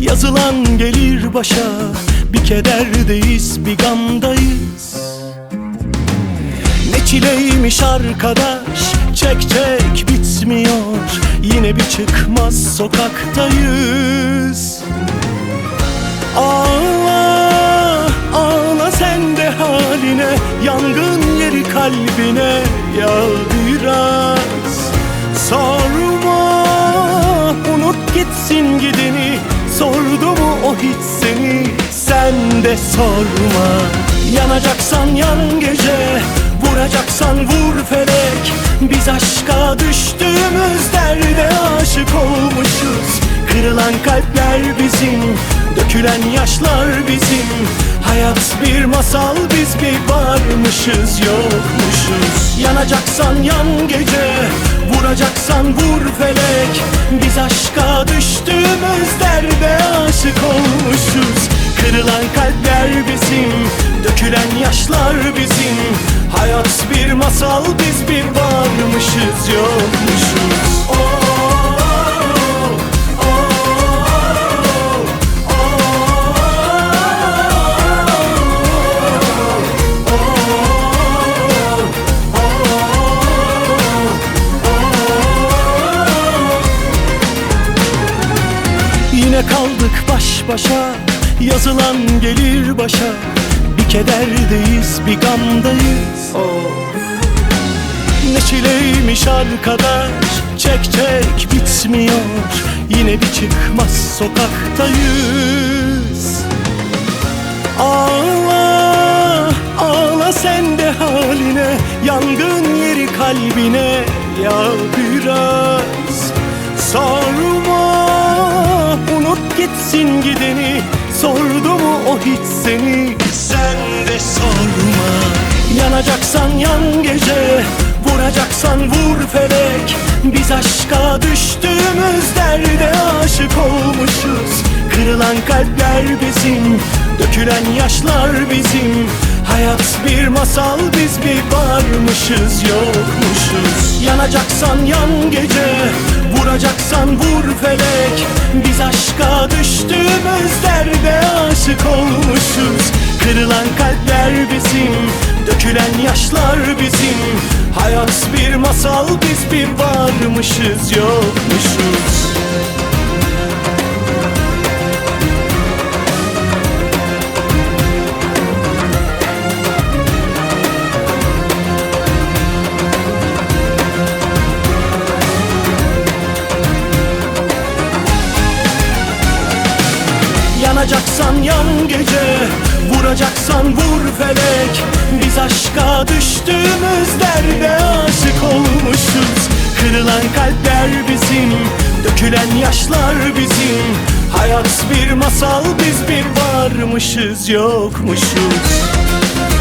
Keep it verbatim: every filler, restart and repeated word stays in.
Yazılan gelir başa, bir kederdeyiz, bir gamdayız. Ne çileymiş arkadaş, çek çek bitmiyor, yine bir çıkmaz sokaktayız. Ağla, ağla sen de haline, yangın yeri kalbine ya biraz. Sorma, unut gitsin gideni, sordu mu o hiç seni, sen de sorma. Yanacaksan yan gece, vuracaksan vur felek. Biz aşka düştüğümüz derde aşık olmuşuz. Kırılan kalpler bizim, dökülen yaşlar bizim. Hayat bir masal, biz bir varmışız yokmuşuz. Yanacaksan yan gece, vuracaksan vur felek. Biz aşka düştüğümüz derde aşık olmuşuz. Kırılan kalpler bizim, dökülen yaşlar bizim. Hayat bir masal, biz bir varmışız yokmuşuz. Oh, oh, yine kaldık baş başa, yazılan gelir başa. Bir kederdeyiz, bir gamdayız. Oh. Ne çileymiş arkadaş, çek çek bitmiyor, yine bir çıkmaz sokaktayız. Ağla, ağla sen de haline, yangın yeri kalbine ya biraz. Sorma, unut gitsin gideni, sordu mu o hiç seni, sen de sorma. Yanacaksan yan gece, vuracaksan vur felek. Biz aşka düştüğümüz derde aşık olmuşuz. Kırılan kalpler bizim, dökülen yaşlar bizim. Hayat bir masal, biz bir varmışız yokmuşuz. Yanacaksan yan gece, vuracaksan vur felek. Biz aşka düştüğümüz derde aşık olmuşuz. Kırılan kalpler bizim, dökülen yaşlar bizim. Hayat bir masal, biz bir varmışız yokmuşuz. Yanacaksan yan gece, vuracaksan vur felek. Biz aşka düştüğümüz derde aşık olmuşuz. Kırılan kalpler bizim, dökülen yaşlar bizim. Hayat bir masal, biz bir varmışız yokmuşuz.